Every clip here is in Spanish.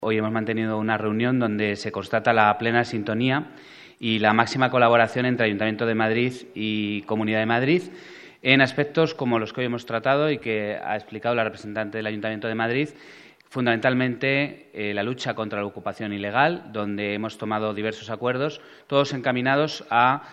Hoy hemos mantenido una reunión donde se constata la plena sintonía y la máxima colaboración entre Ayuntamiento de Madrid y Comunidad de Madrid en aspectos como los que hoy hemos tratado y que ha explicado la representante del Ayuntamiento de Madrid, fundamentalmente la lucha contra la ocupación ilegal, donde hemos tomado diversos acuerdos, todos encaminados a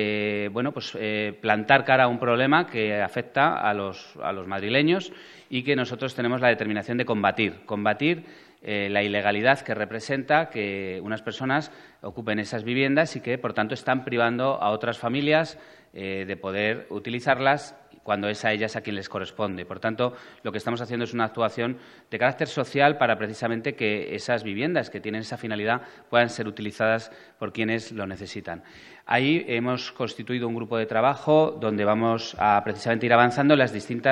plantar cara a un problema que afecta a los madrileños y que nosotros tenemos la determinación de combatir la ilegalidad que representa que unas personas ocupen esas viviendas y que, por tanto, están privando a otras familias de poder utilizarlas cuando es a ellas a quien les corresponde. Por tanto, lo que estamos haciendo es una actuación de carácter social para precisamente que esas viviendas que tienen esa finalidad puedan ser utilizadas por quienes lo necesitan. Ahí hemos constituido un grupo de trabajo donde vamos a precisamente ir avanzando en las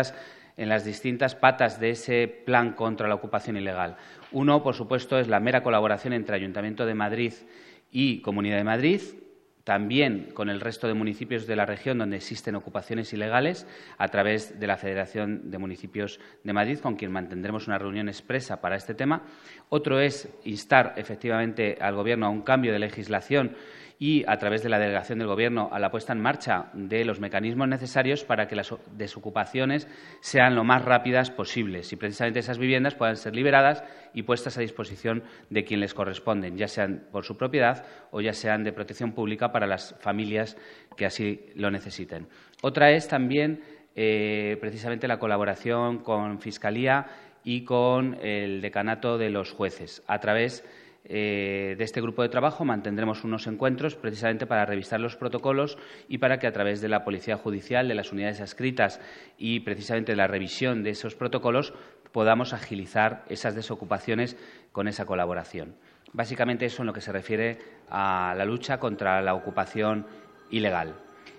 distintas patas de ese plan contra la ocupación ilegal. Uno, por supuesto, es la mera colaboración entre Ayuntamiento de Madrid y Comunidad de Madrid, también con el resto de municipios de la región donde existen ocupaciones ilegales, a través de la Federación de Municipios de Madrid, con quien mantendremos una reunión expresa para este tema. Otro es instar, efectivamente, al Gobierno a un cambio de legislación y, a través de la delegación del Gobierno, a la puesta en marcha de los mecanismos necesarios para que las desocupaciones sean lo más rápidas posibles y, precisamente, esas viviendas puedan ser liberadas y puestas a disposición de quien les corresponden, ya sean por su propiedad o ya sean de protección pública para las familias que así lo necesiten. Otra es también, precisamente, la colaboración con Fiscalía y con el Decanato de los Jueces. A través de este grupo de trabajo mantendremos unos encuentros precisamente para revisar los protocolos y para que, a través de la Policía Judicial, de las unidades adscritas y precisamente de la revisión de esos protocolos, podamos agilizar esas desocupaciones con esa colaboración. Básicamente eso en lo que se refiere a la lucha contra la ocupación ilegal.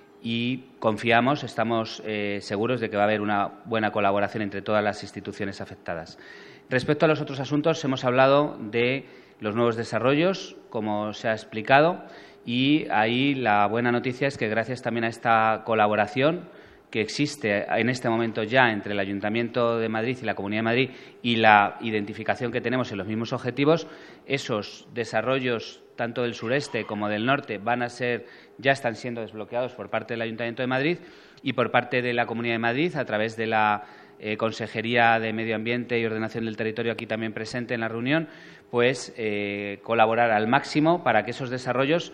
Y confiamos, estamos seguros de que va a haber una buena colaboración entre todas las instituciones afectadas. Respecto a los otros asuntos, hemos hablado de los nuevos desarrollos, como se ha explicado, y ahí la buena noticia es que, gracias también a esta colaboración que existe en este momento ya entre el Ayuntamiento de Madrid y la Comunidad de Madrid y la identificación que tenemos en los mismos objetivos, esos desarrollos tanto del sureste como del norte ya están siendo desbloqueados por parte del Ayuntamiento de Madrid y por parte de la Comunidad de Madrid, a través de la Consejería de Medio Ambiente y Ordenación del Territorio, aquí también presente en la reunión, pues colaborar al máximo para que esos desarrollos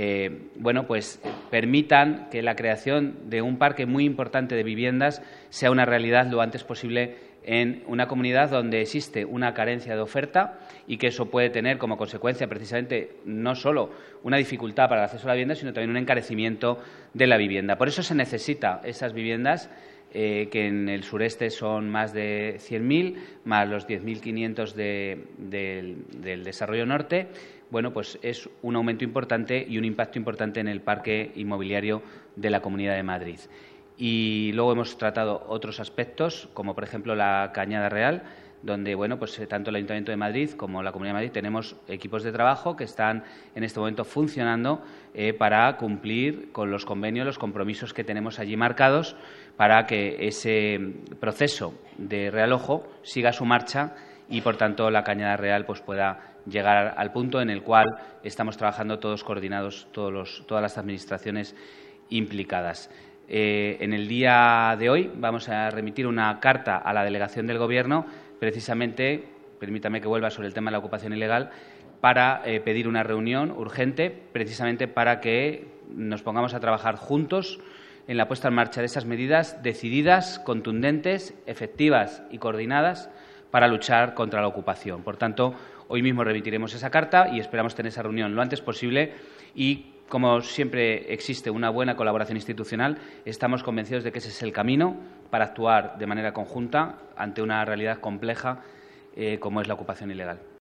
permitan que la creación de un parque muy importante de viviendas sea una realidad lo antes posible en una comunidad donde existe una carencia de oferta y que eso puede tener como consecuencia, precisamente, no solo una dificultad para el acceso a la vivienda, sino también un encarecimiento de la vivienda. Por eso se necesitan esas viviendas, que en el sureste son más de 100.000, más los 10.500 del desarrollo norte. Bueno, pues es un aumento importante y un impacto importante en el parque inmobiliario de la Comunidad de Madrid. Y luego hemos tratado otros aspectos, como por ejemplo la Cañada Real, donde tanto el Ayuntamiento de Madrid como la Comunidad de Madrid tenemos equipos de trabajo que están en este momento funcionando para cumplir con los convenios, los compromisos que tenemos allí marcados, para que ese proceso de realojo siga su marcha y, por tanto, la Cañada Real pueda llegar al punto en el cual estamos trabajando todos coordinados, todas las administraciones implicadas. En el día de hoy vamos a remitir una carta a la delegación del Gobierno, precisamente, permítame que vuelva sobre el tema de la ocupación ilegal, para pedir una reunión urgente, precisamente para que nos pongamos a trabajar juntos en la puesta en marcha de esas medidas decididas, contundentes, efectivas y coordinadas para luchar contra la ocupación. Por tanto, hoy mismo remitiremos esa carta y esperamos tener esa reunión lo antes posible y, como siempre existe una buena colaboración institucional, estamos convencidos de que ese es el camino para actuar de manera conjunta ante una realidad compleja como es la ocupación ilegal.